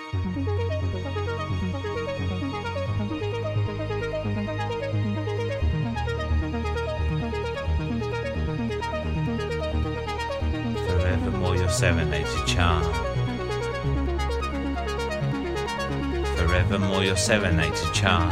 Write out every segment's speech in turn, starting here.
Forevermore your serenaded charm. Forevermore your serenaded charm.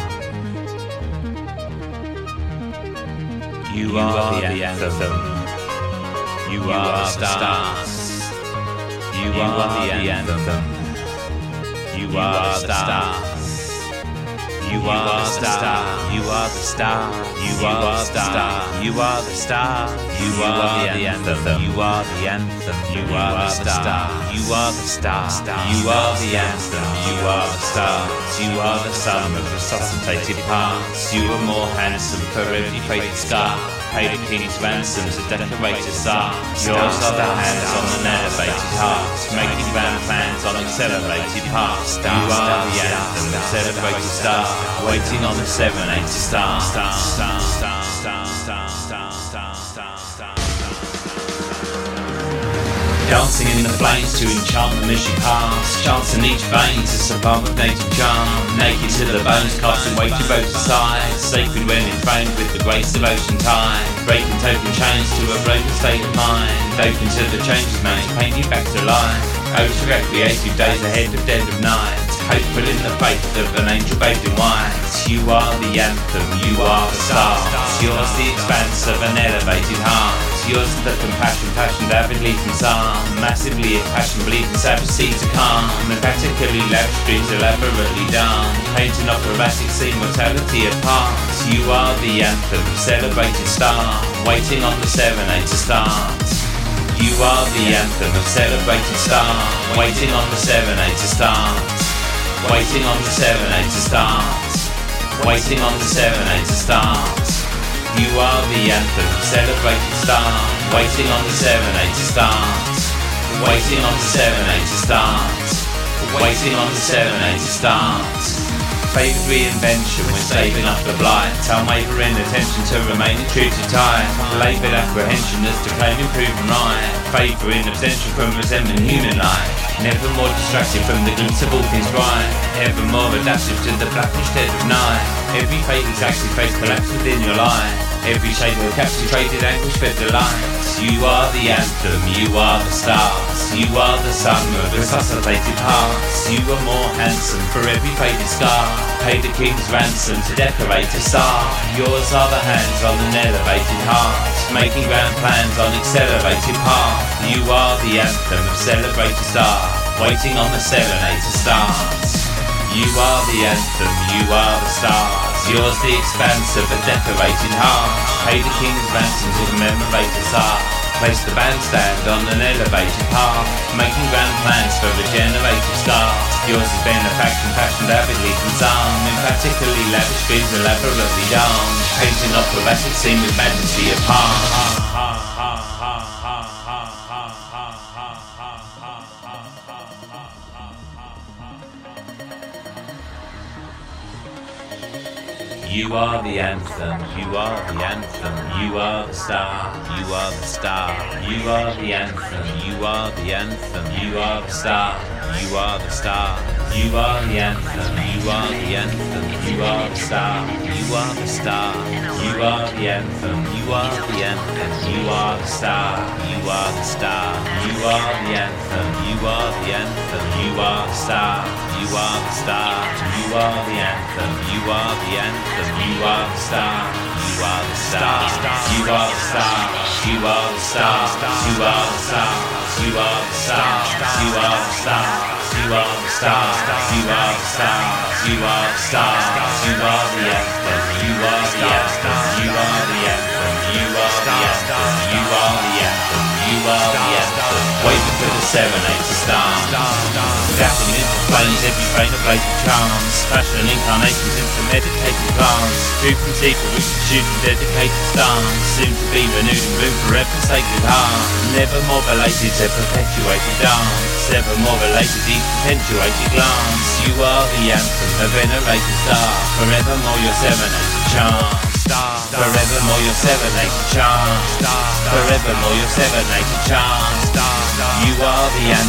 You are the anthem. You are the stars. You are the anthem. You are the stars. You are the star. You are the star. You are the star. You are the star. You are the anthem. You are the anthem. You are the star. You are the star. You are the anthem. You are the stars. You are the sun of resuscitated parts. You are more handsome for every faded scar. Pay the king's ransom to decorate a star. Yours are the hands on an elevated heart, making grand plans on accelerated paths. You are the anthem that celebrates a star, waiting on the serenade to star. Dancing in the flames to enchant the mission past, chancing each vein to survive with native charm. Naked to the bones, casting weight to both sides, sacred when enthroned with the grace of ocean tide. Breaking token chains to a broken state of mind, open to the changes made, paint you back to life. Oh, to recreative days ahead of dead of night, hopeful in the faith of an angel bathed in white. You are the anthem, you are the stars. Yours the expanse of an elevated heart. Yours the compassion, passioned avidly from psalm. Massively impassioned, bleeding savage seas to calm. Emphatically lavish streams elaborately done, painting operatic scene, mortality apart. You are the anthem, celebrated star, waiting on the serenade to start. You are the anthem of celebrated star, waiting on the serenade to start. Waiting on the serenade to start. Waiting on the serenade to start. You are the anthem of celebrated star, waiting on the serenade to start. Waiting on the serenade to start. Waiting on the serenade to start. Favoured reinvention when saving up the blight, unwavering attention to remaining true to type. Laboured apprehension as to claim improving right, favouring abstention from resentment human life. Never more distracted from the glimpse of all things bright, ever more adaptive to the blackish dead of night. Every fate exactly face collapse within your life, every shade of captured traded anguish fed delight. You are the anthem, you are the stars. You are the sun of resuscitated hearts. You are more handsome for every faded scar. Pay the king's ransom to decorate a star. Yours are the hands on an elevated heart, making grand plans on accelerated path. You are the anthem of celebrated star, waiting on the serenade to start. You are the anthem, you are the stars. Yours the expanse of a decorated heart. Pay the king's ransom to commemorate a star. Place the bandstand on an elevated path, making grand plans for regenerated stars. Yours is benefaction, fashioned avidly from psalm. Emphatically lavish dreams elaborately done, painting operatic scene with majesty of heart. You are the anthem, you are the anthem, you are the star, you are the star. You are the anthem, you are the anthem, you are the star, you are the star. You are the anthem, you are the anthem, you are the star, you are the star. You are the anthem, you are the anthem, you are the star, you are the star. You are the anthem, you are the anthem, you are the star, you are the star. You are the anthem, you are the anthem, you are the star, you are the star. You are the star, you are the star, you are the star, you are the star, you are the star, you are the star, you are the star, you are the star. You are the anthem, you are the anthem, you are the anthem, you are the anthem, you are the anthem, you are the anthem. Waiting for the serenade to start. Dashing into flames, every vein of blazing charms, fashion incarnations into meditated glance. True from deeper roots to shoot and dedicated stars, soon to be renewed in room forever sacred heart. Never more belated to perpetuated dance, ever more related each perpetuated glance. You are the anthem, a venerated star, forevermore your serenade charm. Forevermore your serenade charm. Forevermore your serenade charm. You are the anthem.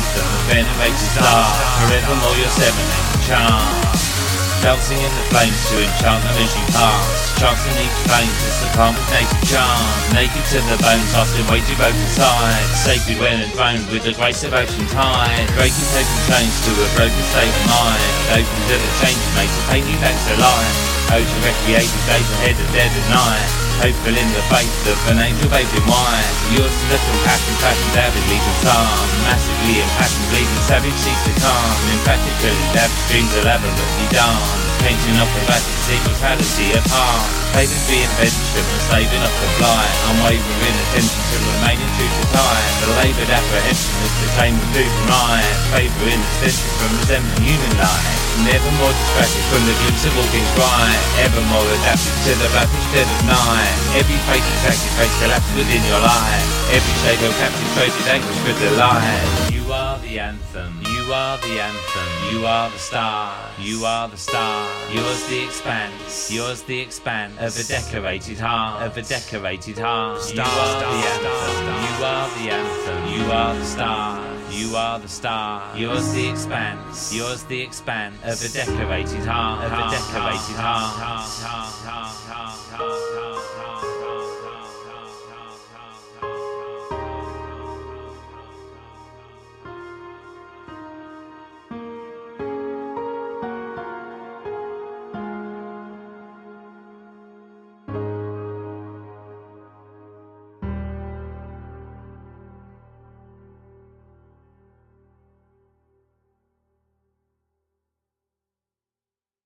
venerated star, forevermore your seven-name charm. Dancing in the flames to enchant the mission past, chancing each flame to succumb with native charm. Naked to the bone, tossed and weighted both aside, sacred when enthroned with the grace of ocean tide. Breaking taking chains to a broken state of mind, open to the changes made to paint you back to life. Ocean recreated days ahead of dead at night, hopeful in the faith of an angel bathed in white. Yours to the compassion, fashioned avidly to psalm, massively impassioned, bleeding savage seas to calm. Emphatically, lavish dreams elaborately done, painting off the battle, secret fallacy of harm. Favored the invention and slaving off the fly, unwavering attention to remaining true to time. The laboured apprehension is the claim of food and right, favouring extension from resembling human life. Never more distracted from the glimpse of all things bright, ever more adapted to the rapish dead of night. Every face attracted face collapsed within your life, every shade of captive traded anguish for delight. You are the anthem, you are the anthem, you are the star, you are the star. Yours the expanse, yours the expanse of a decorated heart, of a decorated heart. You are the anthem, you are the anthem, you are the star, you are the star. Yours the expanse, yours the expanse of a decorated heart, of a decorated heart.